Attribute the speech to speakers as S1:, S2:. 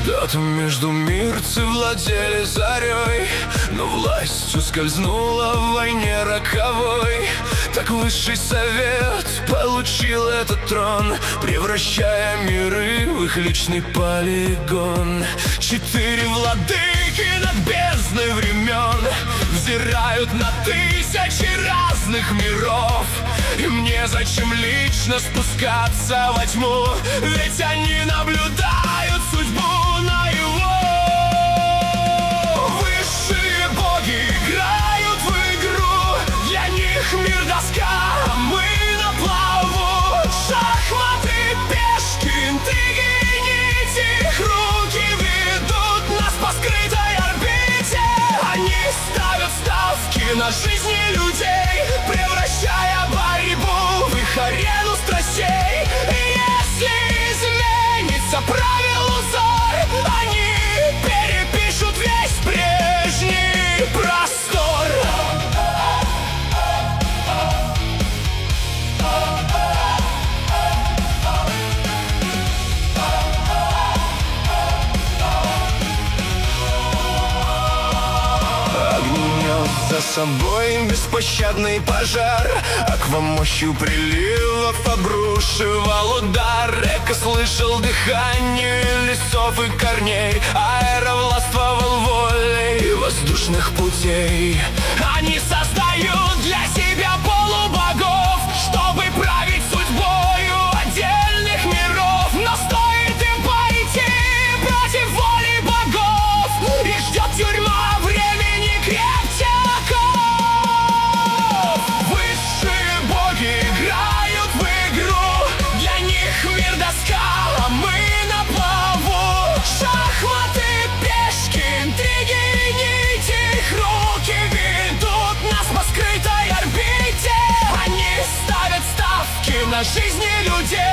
S1: Когда-то между мирцы владели зарей, но власть ускользнула в войне роковой. Так высший совет получил этот трон, превращая миры в их личный полигон. 4 владыки над бездной времен взирают на тысячи разных миров. И мне зачем лично спускаться во тьму, ведь они наблюдают судьбу наяву. Высшие боги играют в игру, для них мир доска, а мы на плаву. Шахматы, пешки, интриги и нити, их руки ведут нас по скрытой орбите. Они ставят ставки на жизни людей, превращая борьбу в их арену страстей. И если изменится правил узор, они перепишут весь прежний простор. За собой беспощадный пожар, аквамощью приливов обрушивал удар. Эко слышал дыхание лесов и корней, аэровластвовал волей воздушных путей. Они создают для себя полубогов, чтобы править судьбою отдельных миров. Но стоит им пойти против воли богов, их ждет тюрьма времени крепче. А мы на плаву. Шахматы, пешки, интриги и нити, их руки ведут нас по скрытой орбите. Они ставят ставки на жизни людей,